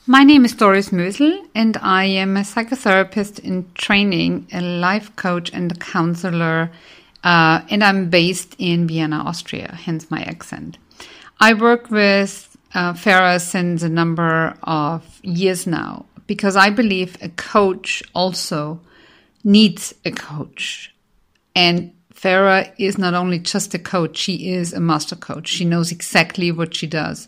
My name is Doris Mösel, and I am a psychotherapist in training, a life coach and a counselor, and I'm based in Vienna, Austria, hence my accent. I work with Farah since a number of years now because I believe a coach also needs a coach. And Farah is not only just a coach, she is a master coach. She knows exactly what she does.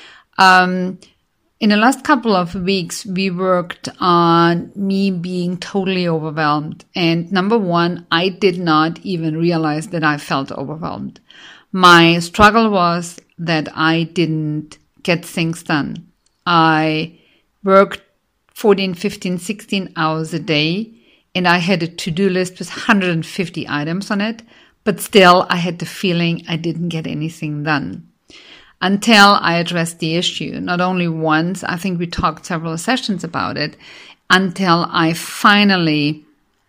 In the last couple of weeks, we worked on me being totally overwhelmed. And number one, I did not even realize that I felt overwhelmed. My struggle was that I didn't get things done. I worked 14, 15, 16 hours a day, and I had a to-do list with 150 items on it, but still I had the feeling I didn't get anything done. Until I addressed the issue, not only once, I think we talked several sessions about it, until I finally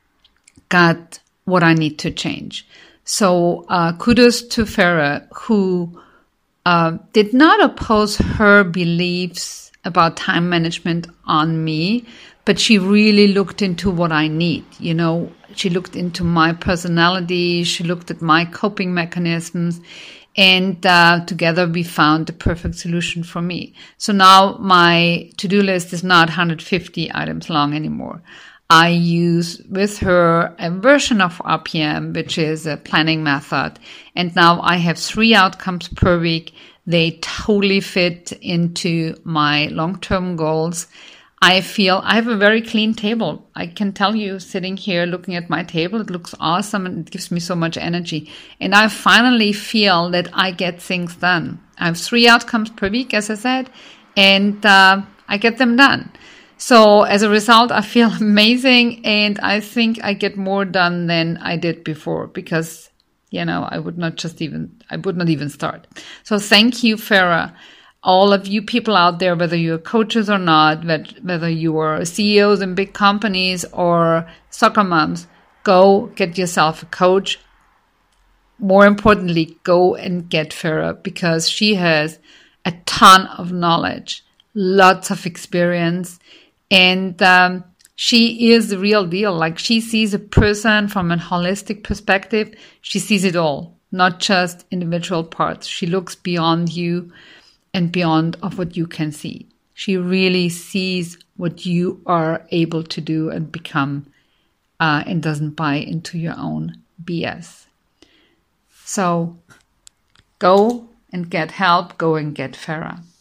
got what I need to change. So kudos to Farah, who did not oppose her beliefs about time management on me, but she really looked into what I need. You know, she looked into my personality, she looked at my coping mechanisms, and together we found the perfect solution for me. So now my to-do list is not 150 items long anymore. I use with her a version of RPM, which is a planning method. And now I have 3 outcomes per week. They totally fit into my long-term goals. I feel I have a very clean table. I can tell you, sitting here looking at my table, it looks awesome and it gives me so much energy. And I finally feel that I get things done. I have 3 outcomes per week, as I said, and I get them done. So as a result, I feel amazing, and I think I get more done than I did before because, you know, I would not even start. So thank you, Farah. All of you people out there, whether you're coaches or not, whether you are CEOs in big companies or soccer moms, go get yourself a coach. More importantly, go and get Farah because she has a ton of knowledge, lots of experience, and she is the real deal. Like, she sees a person from a holistic perspective. She sees it all, not just individual parts. She looks beyond you and beyond of what you can see. She really sees what you are able to do and become, and doesn't buy into your own BS. So go and get help. Go and get Farah.